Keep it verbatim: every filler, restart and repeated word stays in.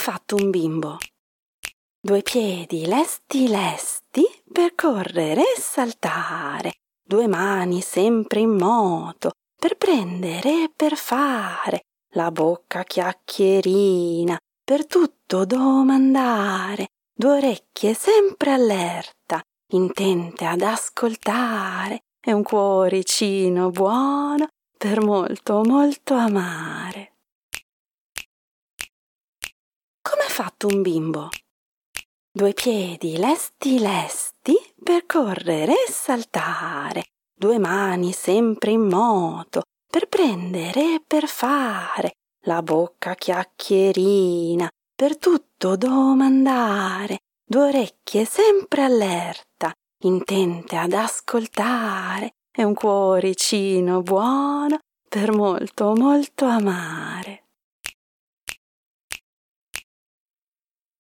fatto un bimbo? Due piedi lesti lesti per correre e saltare, due mani sempre in moto per prendere e per fare, la bocca chiacchierina per tutto domandare, due orecchie sempre allerta, intente ad ascoltare, e un cuoricino buono per molto molto amare. Come è fatto un bimbo? Due piedi lesti lesti per correre e saltare, due mani sempre in moto per prendere e per fare, la bocca chiacchierina per tutto domandare, due orecchie sempre allerta, intente ad ascoltare, e un cuoricino buono per molto molto amare.